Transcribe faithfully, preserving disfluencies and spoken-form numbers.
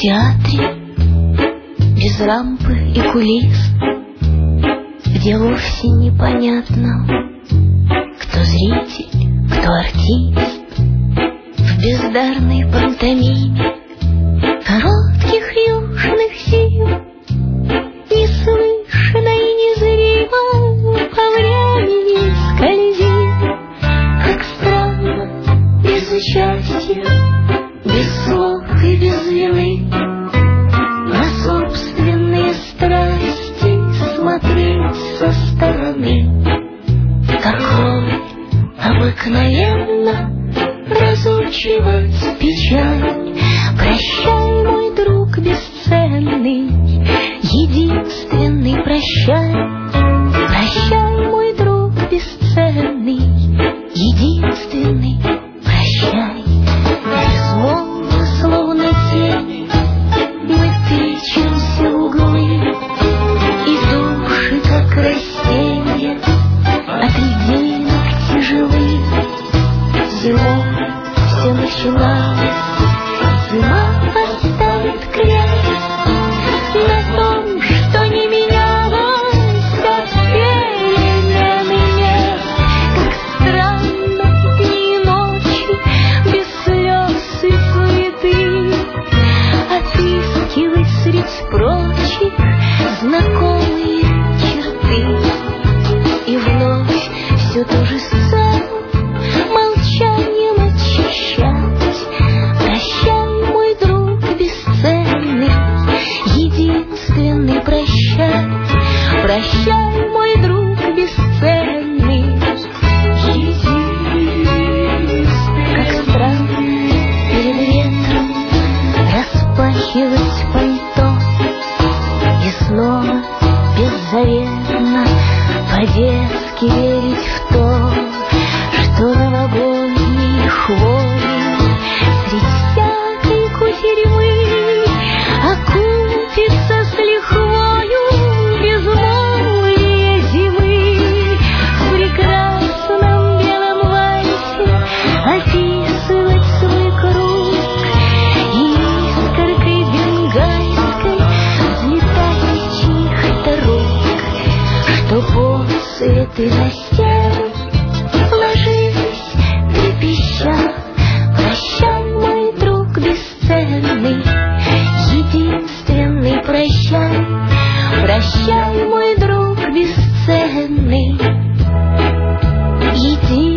театре без рампы и кулис, где вовсе непонятно, кто зритель, кто артист, в бездарной пантомиме коротких южных зим, неслышно и незримо по времени скользим, как странно, без участия, без слов и без вины, на собственные страсти смотреть со стороны. Такой обыкновенно разучивать печаль. Прощай, мой друг бесценный, единственный, прощай. Прощай, мой друг бесценный, единственный, прощай. Безмолвно, словно тени, мы тычемся в углы, и души, как растения, от льдинок тяжелы. Зимой все начиналось, зима оставит крест на том, что не менялось от перемены мест. Как странно дни и ночи без слез и суеты отыскивать средь прочих знакомые черты. И вновь все то же сцену молчанием очищать. Прощай, мой друг бесценный, единственный, прощай. Прощай, мой друг бесценный, единственный. Как странно перед ветром распахивать пальто и снова беззаветно по-детски верить в то, что новогодней хвоей средь всякой кутерьмы окупится с лихвою безмолвие зимы. В прекрасном белом вальсе описывать свой круг и искоркой бенгальской взлетать с чьих-то рук, что после ты на стену ложись, трепеща. Прощай, мой друг бесценный, единственный, прощай. Прощай, мой друг бесценный, единственный.